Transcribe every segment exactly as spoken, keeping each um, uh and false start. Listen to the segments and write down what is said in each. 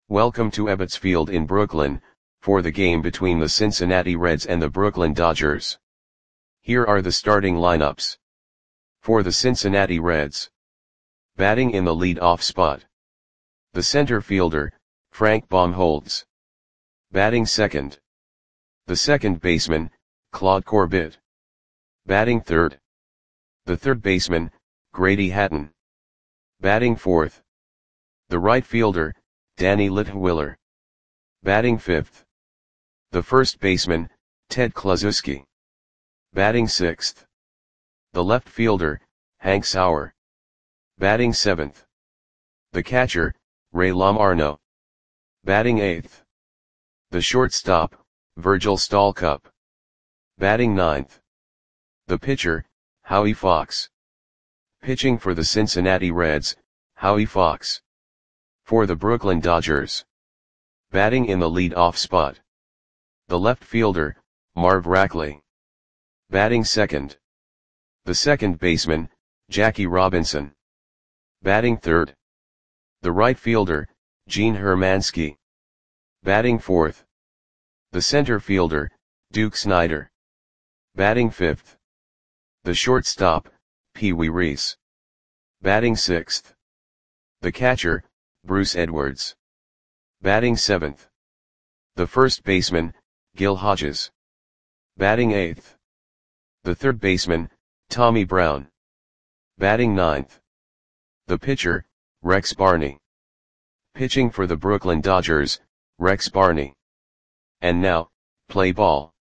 Welcome to Ebbets Field in Brooklyn, for the game between the Cincinnati Reds and the Brooklyn Dodgers. Here are the starting lineups. For the Cincinnati Reds. Batting in the lead-off spot. The center fielder, Frank Baumholtz. Batting second. The second baseman, Claude Corbett. Batting third. The third baseman, Grady Hatton. Batting fourth. The right fielder, Danny Litwiler. Batting fifth. The first baseman, Ted Kluszewski. Batting sixth. The left fielder, Hank Sauer. Batting seventh. The catcher, Ray Lamarno. Batting eighth. The shortstop, Virgil Stalcup. Batting ninth. The pitcher, Howie Fox. Pitching for the Cincinnati Reds, Howie Fox. For the Brooklyn Dodgers. Batting in the lead-off spot. The left fielder, Marv Rackley. Batting second. The second baseman, Jackie Robinson. Batting third. The right fielder, Gene Hermansky. Batting fourth. The center fielder, Duke Snider. Batting fifth. The shortstop, Pee Wee Reese. Batting sixth. The catcher, Bruce Edwards. Batting seventh. The first baseman, Gil Hodges. Batting eighth. The third baseman, Tommy Brown. Batting ninth. The pitcher, Rex Barney. Pitching for the Brooklyn Dodgers, Rex Barney. And now, play ball.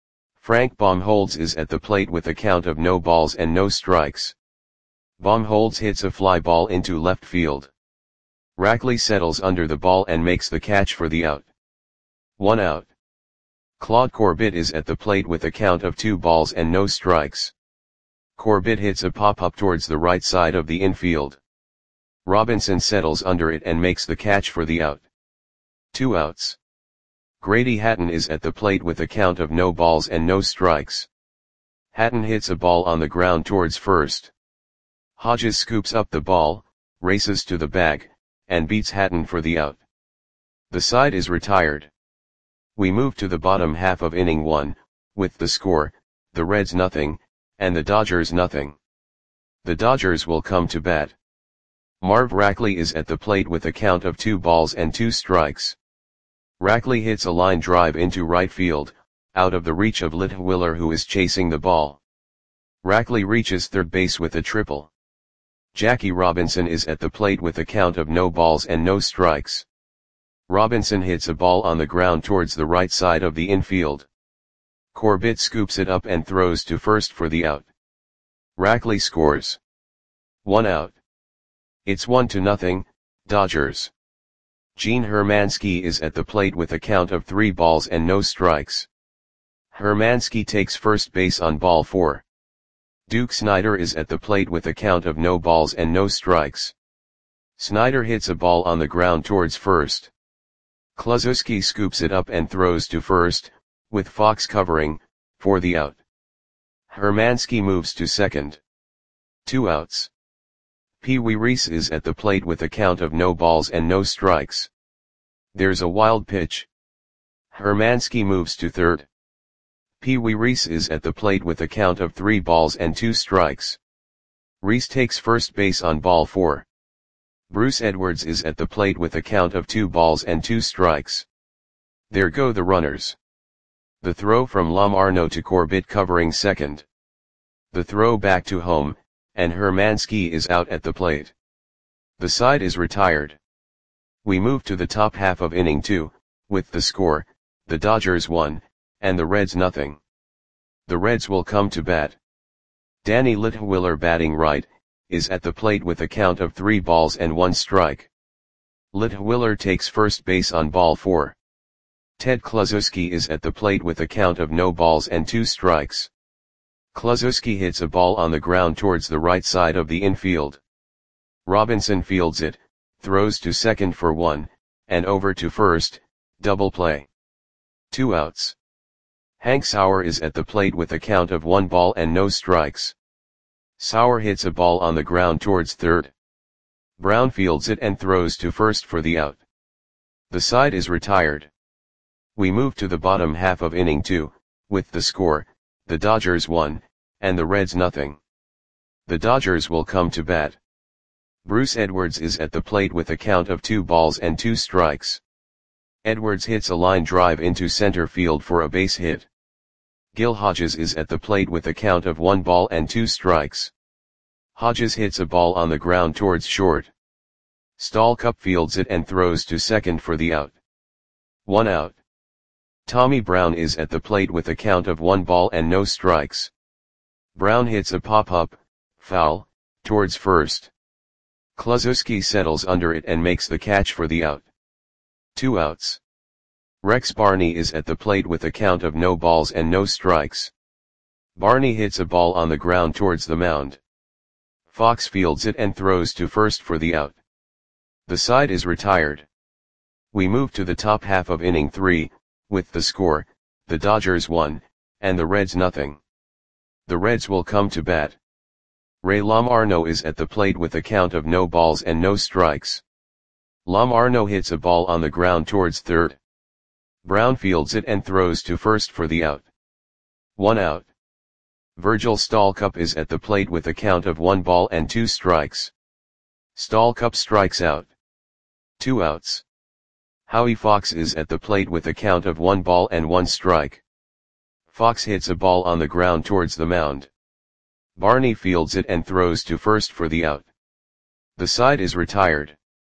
Frank Baumholtz is at the plate with a count of no balls and no strikes. Baumholtz hits a fly ball into left field. Rackley settles under the ball and makes the catch for the out. One out. Claude Corbett is at the plate with a count of two balls and no strikes. Corbett hits a pop-up towards the right side of the infield. Robinson settles under it and makes the catch for the out. Two outs. Grady Hatton is at the plate with a count of no balls and no strikes. Hatton hits a ball on the ground towards first. Hodges scoops up the ball, races to the bag, and beats Hatton for the out. The side is retired. We move to the bottom half of inning one, with the score, the Reds nothing, and the Dodgers nothing. The Dodgers will come to bat. Marv Rackley is at the plate with a count of two balls and two strikes. Rackley hits a line drive into right field, out of the reach of Litwiler, who is chasing the ball. Rackley reaches third base with a triple. Jackie Robinson is at the plate with a count of no balls and no strikes. Robinson hits a ball on the ground towards the right side of the infield. Corbett scoops it up and throws to first for the out. Rackley scores. One out. It's one to nothing, Dodgers. Gene Hermansky is at the plate with a count of three balls and no strikes. Hermansky takes first base on ball four. Duke Snider is at the plate with a count of no balls and no strikes. Snider hits a ball on the ground towards first. Kluszewski scoops it up and throws to first, with Fox covering, for the out. Hermansky moves to second. Two outs. Pee Wee Reese is at the plate with a count of no balls and no strikes. There's a wild pitch. Hermansky moves to third. Pee Wee Reese is at the plate with a count of three balls and two strikes. Reese takes first base on ball four. Bruce Edwards is at the plate with a count of two balls and two strikes. There go the runners. The throw from Lamarno to Corbett covering second. The throw back to home, and Hermansky is out at the plate. The side is retired. We move to the top half of inning two, with the score, the Dodgers one, and the Reds nothing. The Reds will come to bat. Danny Litwiler, batting right, is at the plate with a count of three balls and one strike. Litwiler takes first base on ball four. Ted Kluszewski is at the plate with a count of no balls and two strikes. Kluszewski hits a ball on the ground towards the right side of the infield. Robinson fields it, throws to second for one, and over to first, double play. Two outs. Hank Sauer is at the plate with a count of one ball and no strikes. Sauer hits a ball on the ground towards third. Brown fields it and throws to first for the out. The side is retired. We move to the bottom half of inning two, with the score, the Dodgers one, and the Reds nothing. The Dodgers will come to bat. Bruce Edwards is at the plate with a count of two balls and two strikes. Edwards hits a line drive into center field for a base hit. Gil Hodges is at the plate with a count of one ball and two strikes. Hodges hits a ball on the ground towards short. Stallcup fields it and throws to second for the out. One out. Tommy Brown is at the plate with a count of one ball and no strikes. Brown hits a pop-up, foul, towards first. Kluszewski settles under it and makes the catch for the out. Two outs. Rex Barney is at the plate with a count of no balls and no strikes. Barney hits a ball on the ground towards the mound. Fox fields it and throws to first for the out. The side is retired. We move to the top half of inning three, with the score, the Dodgers one, and the Reds nothing. The Reds will come to bat. Ray Lamarno is at the plate with a count of no balls and no strikes. Lamarno hits a ball on the ground towards third. Brown fields it and throws to first for the out. One out. Virgil Stallcup is at the plate with a count of one ball and two strikes. Stallcup strikes out. Two outs. Howie Fox is at the plate with a count of one ball and one strike. Fox hits a ball on the ground towards the mound. Barney fields it and throws to first for the out. The side is retired.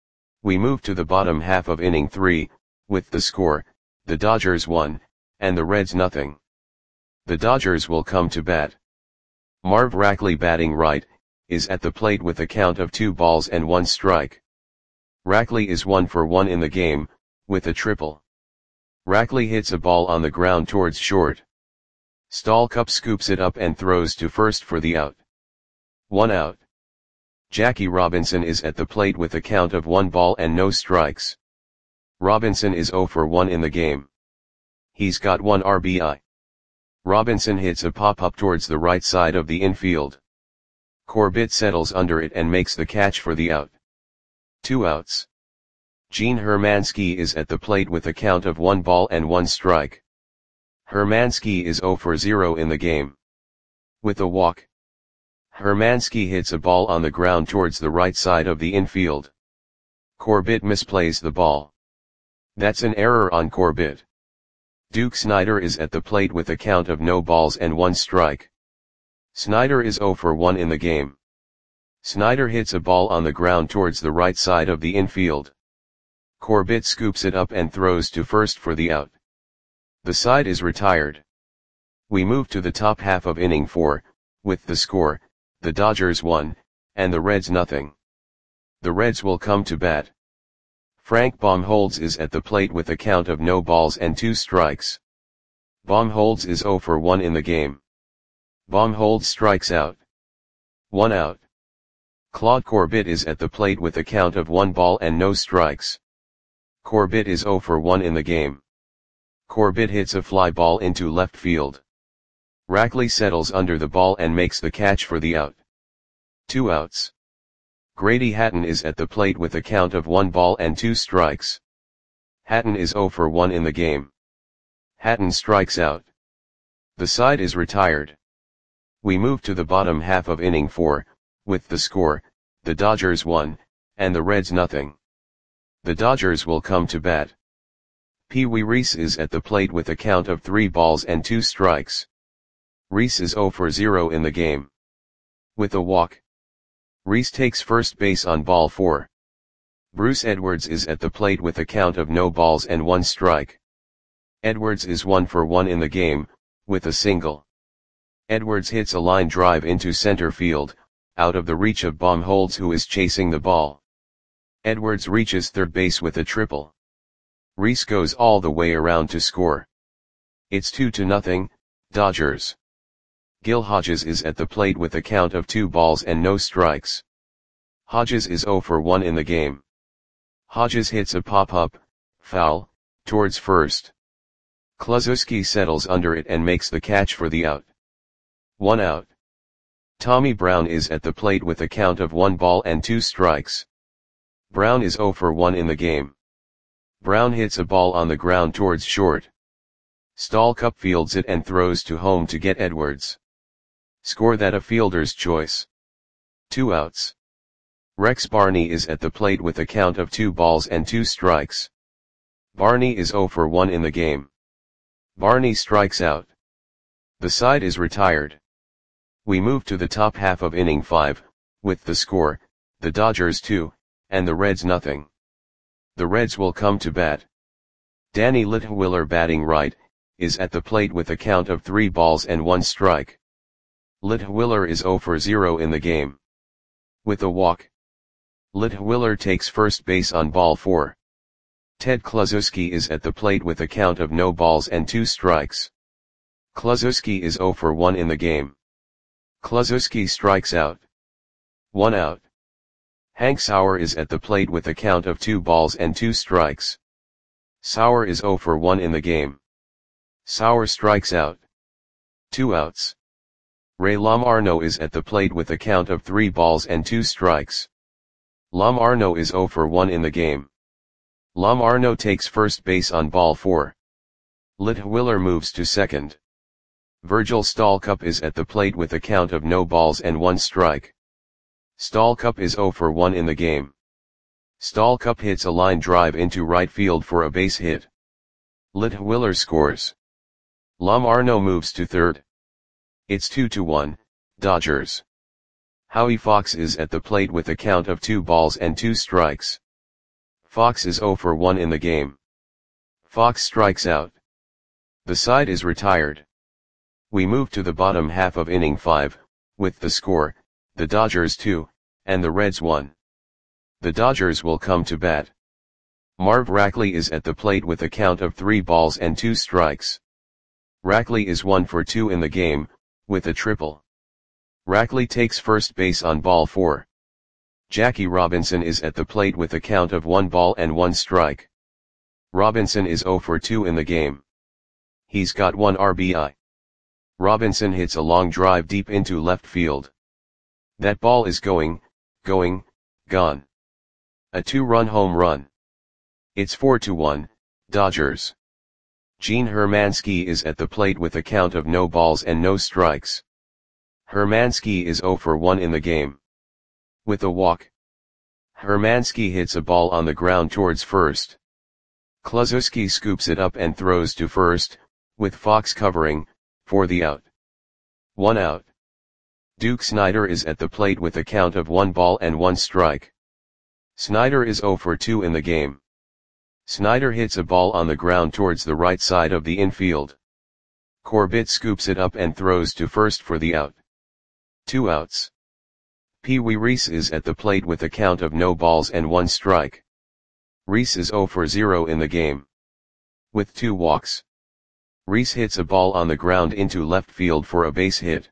We move to the bottom half of inning three, with the score, the Dodgers one, and the Reds nothing. The Dodgers will come to bat. Marv Rackley, batting right, is at the plate with a count of two balls and one strike. Rackley is one for one in the game, with a triple. Rackley hits a ball on the ground towards short. Stallcup scoops it up and throws to first for the out. One out. Jackie Robinson is at the plate with a count of one ball and no strikes. Robinson is zero for one in the game. He's got one R B I. Robinson hits a pop-up towards the right side of the infield. Corbett settles under it and makes the catch for the out. Two outs. Gene Hermansky is at the plate with a count of one ball and one strike. Hermansky is zero for zero in the game. With a walk. Hermansky hits a ball on the ground towards the right side of the infield. Corbett misplays the ball. That's an error on Corbett. Duke Snider is at the plate with a count of no balls and one strike. Snider is zero for one in the game. Snider hits a ball on the ground towards the right side of the infield. Corbett scoops it up and throws to first for the out. The side is retired. We move to the top half of inning four, with the score, the Dodgers one, and the Reds nothing. The Reds will come to bat. Frank Baumholtz is at the plate with a count of no balls and two strikes. Baumholtz is zero for one in the game. Baumholtz strikes out. One out. Claude Corbett is at the plate with a count of one ball and no strikes. Corbett is zero for one in the game. Corbett hits a fly ball into left field. Rackley settles under the ball and makes the catch for the out. Two outs. Grady Hatton is at the plate with a count of one ball and two strikes. Hatton is zero for one in the game. Hatton strikes out. The side is retired. We move to the bottom half of inning four, with the score, the Dodgers one, and the Reds nothing. The Dodgers will come to bat. Pee Wee Reese is at the plate with a count of three balls and two strikes. Reese is zero for zero in the game. With a walk. Reese takes first base on ball four. Bruce Edwards is at the plate with a count of no balls and one strike. Edwards is one for one in the game, with a single. Edwards hits a line drive into center field, out of the reach of Baumholtz, who is chasing the ball. Edwards reaches third base with a triple. Reese goes all the way around to score. It's two to nothing, Dodgers. Gil Hodges is at the plate with a count of two balls and no strikes. Hodges is zero for one in the game. Hodges hits a pop-up, foul, towards first. Kluszewski settles under it and makes the catch for the out. One out. Tommy Brown is at the plate with a count of one ball and two strikes. Brown is zero for one in the game. Brown hits a ball on the ground towards short. Stallcup fields it and throws to home to get Edwards. Score that a fielder's choice. Two outs. Rex Barney is at the plate with a count of two balls and two strikes. Barney is oh for one in the game. Barney strikes out. The side is retired. We move to the top half of inning five, with the score, the Dodgers two, and the Reds nothing. The Reds will come to bat. Danny Litwiler, batting right, is at the plate with a count of three balls and one strike. Litwiler is oh for zero in the game. With a walk. Litwiler takes first base on ball four. Ted Kluszewski is at the plate with a count of no balls and two strikes. Kluszewski is oh for one in the game. Kluszewski strikes out. One out. Hank Sauer is at the plate with a count of two balls and two strikes. Sauer is oh for one in the game. Sauer strikes out. Two outs. Ray Lamarno is at the plate with a count of three balls and two strikes. Lamarno is oh for one in the game. Lamarno takes first base on ball four. Litwiler moves to second. Virgil Stallcup is at the plate with a count of no balls and one strike. Stallcup is oh for one in the game. Stallcup hits a line drive into right field for a base hit. Litwiler scores. Lamarno moves to third. It's two to one, Dodgers. Howie Fox is at the plate with a count of two balls and two strikes. Fox is oh for one in the game. Fox strikes out. The side is retired. We move to the bottom half of inning five, with the score, the Dodgers two, and the Reds one. The Dodgers will come to bat. Marv Rackley is at the plate with a count of three balls and two strikes. Rackley is one for two in the game, with a triple. Rackley takes first base on ball four. Jackie Robinson is at the plate with a count of one ball and one strike. Robinson is oh for two in the game. He's got one R B I. Robinson hits a long drive deep into left field. That ball is going, going, gone. A two-run home run. It's four to one, Dodgers. Gene Hermansky is at the plate with a count of no balls and no strikes. Hermansky is oh for one in the game. With a walk. Hermansky hits a ball on the ground towards first. Kluszewski scoops it up and throws to first, with Fox covering, for the out. One out. Duke Snider is at the plate with a count of one ball and one strike. Snider is oh for two in the game. Snider hits a ball on the ground towards the right side of the infield. Corbett scoops it up and throws to first for the out. Two outs. Pee Wee Reese is at the plate with a count of no balls and one strike. Reese is oh for zero in the game. With two walks. Reese hits a ball on the ground into left field for a base hit.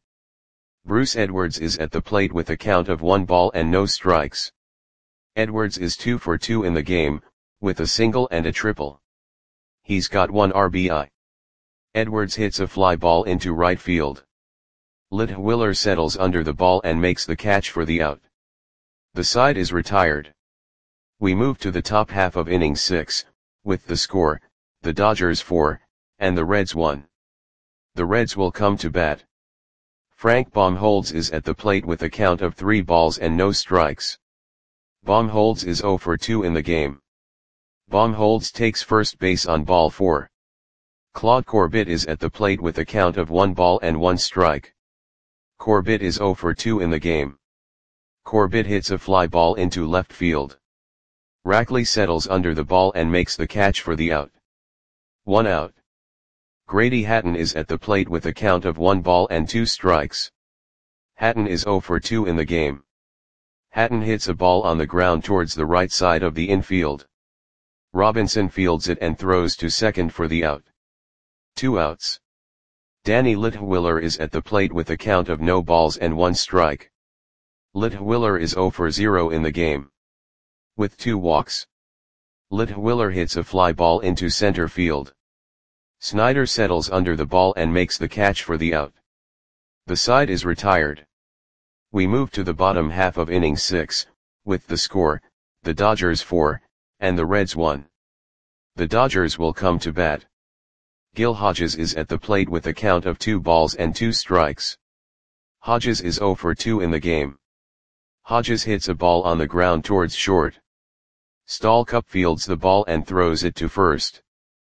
Bruce Edwards is at the plate with a count of one ball and no strikes. Edwards is two for two in the game, with a single and a triple. He's got one R B I. Edwards hits a fly ball into right field. Litwiler settles under the ball and makes the catch for the out. The side is retired. We move to the top half of inning six, with the score, the Dodgers four, and the Reds one. The Reds will come to bat. Frank Baumholtz is at the plate with a count of three balls and no strikes. Baumholtz is oh for two in the game. Baumholtz takes first base on ball four. Claude Corbett is at the plate with a count of one ball and one strike. Corbett is oh for two in the game. Corbett hits a fly ball into left field. Rackley settles under the ball and makes the catch for the out. One out. Grady Hatton is at the plate with a count of one ball and two strikes. Hatton is oh for two in the game. Hatton hits a ball on the ground towards the right side of the infield. Robinson fields it and throws to second for the out. Two outs. Danny Litwiler is at the plate with a count of no balls and one strike. Litwiler is oh for zero in the game. With two walks. Litwiler hits a fly ball into center field. Snider settles under the ball and makes the catch for the out. The side is retired. We move to the bottom half of inning six, with the score, the Dodgers four, and the Reds one. The Dodgers will come to bat. Gil Hodges is at the plate with a count of two balls and two strikes. Hodges is zero for two in the game. Hodges hits a ball on the ground towards short. Stalcup fields the ball and throws it to first.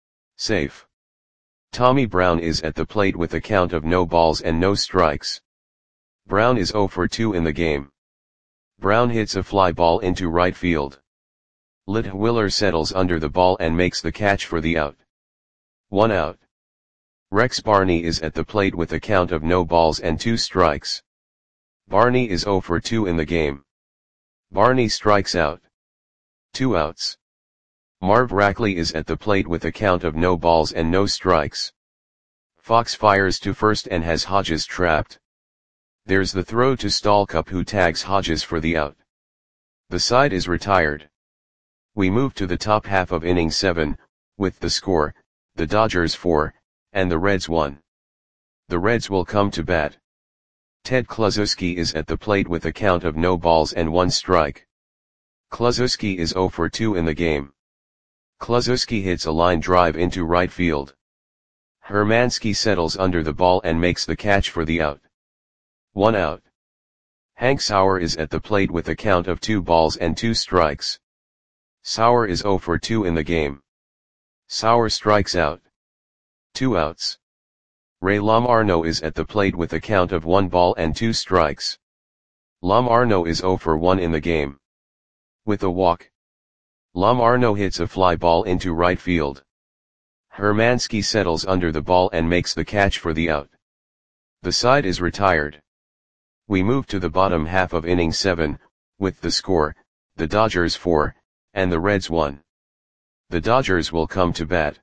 Safe. Tommy Brown is at the plate with a count of no balls and no strikes. Brown is zero for two in the game. Brown hits a fly ball into right field. Litwiller settles under the ball and makes the catch for the out. One out. Rex Barney is at the plate with a count of no balls and two strikes. Barney is zero for two in the game. Barney strikes out. Two outs. Marv Rackley is at the plate with a count of no balls and no strikes. Fox fires to first and has Hodges trapped. There's the throw to Stalcup, who tags Hodges for the out. The side is retired. We move to the top half of inning seven, with the score, the Dodgers four, and the Reds one. The Reds will come to bat. Ted Kluszewski is at the plate with a count of no balls and one strike. Kluszewski is zero for two in the game. Kluszewski hits a line drive into right field. Hermansky settles under the ball and makes the catch for the out. One out. Hank Sauer is at the plate with a count of two balls and two strikes. Sauer is zero for two in the game. Sauer strikes out. Two outs. Ray Lamarno is at the plate with a count of one ball and two strikes. Lamarno is zero for one in the game. With a walk. Lamarno hits a fly ball into right field. Hermansky settles under the ball and makes the catch for the out. The side is retired. We move to the bottom half of inning seven, with the score, the Dodgers four, and the Reds one. The Dodgers will come to bat.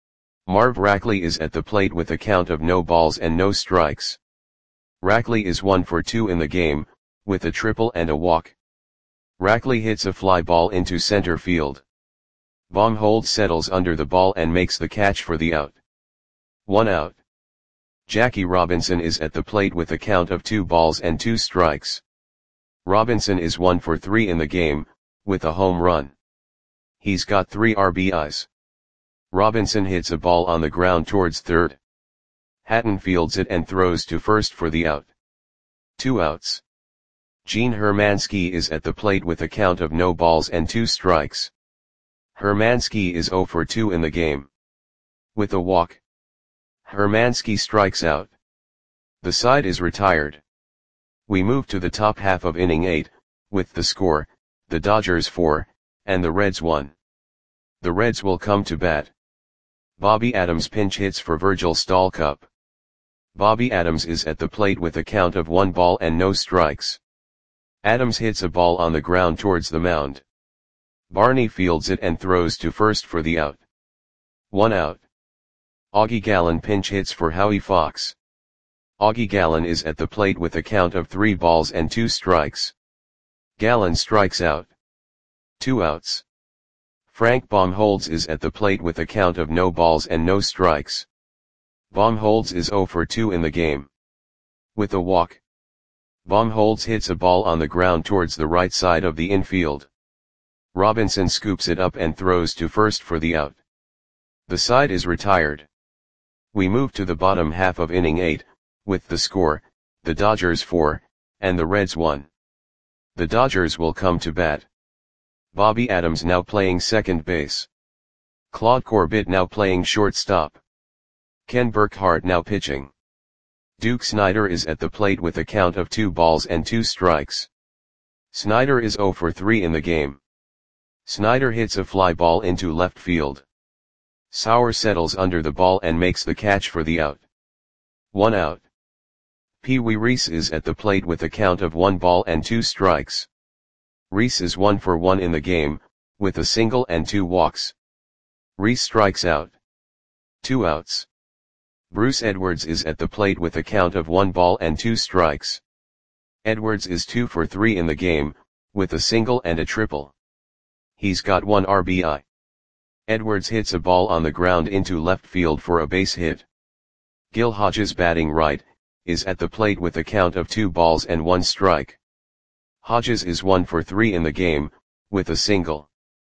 Marv Rackley is at the plate with a count of no balls and no strikes. Rackley is one for two in the game, with a triple and a walk. Rackley hits a fly ball into center field. Baumholtz settles under the ball and makes the catch for the out. One out. Jackie Robinson is at the plate with a count of two balls and two strikes. Robinson is one for three in the game, with a home run. He's got three R B Is. Robinson hits a ball on the ground towards third. Hatton fields it and throws to first for the out. Two outs. Gene Hermansky is at the plate with a count of no balls and two strikes. Hermansky is zero for two in the game. With a walk. Hermansky strikes out. The side is retired. We move to the top half of inning eight, with the score, the Dodgers four, and the Reds one. The Reds will come to bat. Bobby Adams pinch hits for Virgil Stalcup. Bobby Adams is at the plate with a count of one ball and no strikes. Adams hits a ball on the ground towards the mound. Barney fields it and throws to first for the out. One out. Augie Gallen pinch hits for Howie Fox. Augie Gallen is at the plate with a count of three balls and two strikes. Gallen strikes out. Two outs. Frank Baumholtz is at the plate with a count of no balls and no strikes. Baumholtz is zero for two in the game. With a walk. Baumholtz hits a ball on the ground towards the right side of the infield. Robinson scoops it up and throws to first for the out. The side is retired. We move to the bottom half of inning eight, with the score, the Dodgers four, and the Reds one. The Dodgers will come to bat. Bobby Adams now playing second base. Claude Corbett now playing shortstop. Ken Burkhart now pitching. Duke Snider is at the plate with a count of two balls and two strikes. Snider is zero for three in the game. Snider hits a fly ball into left field. Sauer settles under the ball and makes the catch for the out. One out. Pee Wee Reese is at the plate with a count of one ball and two strikes. Reese is one for one in the game, with a single and two walks. Reese strikes out. Two outs. Bruce Edwards is at the plate with a count of one ball and two strikes. Edwards is two for three in the game, with a single and a triple. He's got one R B I. Edwards hits a ball on the ground into left field for a base hit. Gil Hodges, batting right, is at the plate with a count of two balls and one strike. Hodges is one for three in the game, with a single.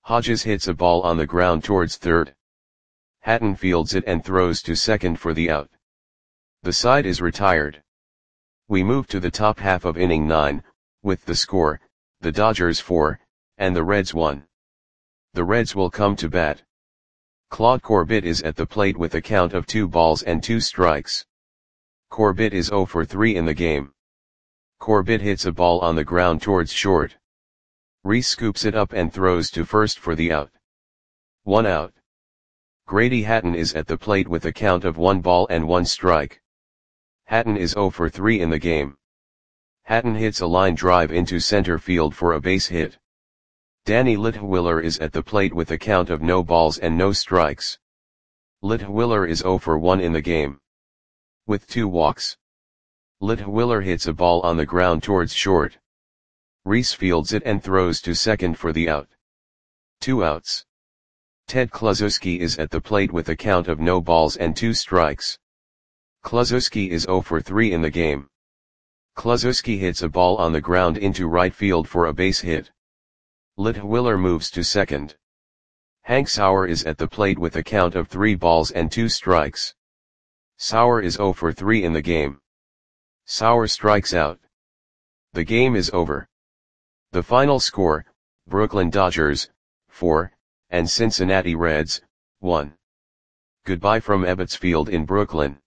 Hodges hits a ball on the ground towards third. Hatton fields it and throws to second for the out. The side is retired. We move to the top half of inning nine, with the score, the Dodgers four, and the Reds one. The Reds will come to bat. Claude Corbett is at the plate with a count of two balls and two strikes. Corbett is oh for three in the game. Corbett hits a ball on the ground towards short. Rhys scoops it up and throws to first for the out. One out. Grady Hatton is at the plate with a count of one ball and one strike. Hatton is oh for three in the game. Hatton hits a line drive into center field for a base hit. Danny Litwiler is at the plate with a count of no balls and no strikes. Litwiler is oh for one in the game. With two walks. Litwiler hits a ball on the ground towards short. Rhys fields it and throws to second for the out. Two outs. Ted Kluszewski is at the plate with a count of no balls and two strikes. Kluszewski is oh for three in the game. Kluszewski hits a ball on the ground into right field for a base hit. Litwiler moves to second. Hank Sauer is at the plate with a count of three balls and two strikes. Sauer is oh for three in the game. Sauer strikes out. The game is over. The final score, Brooklyn Dodgers, four, and Cincinnati Reds, one. Goodbye from Ebbets Field in Brooklyn.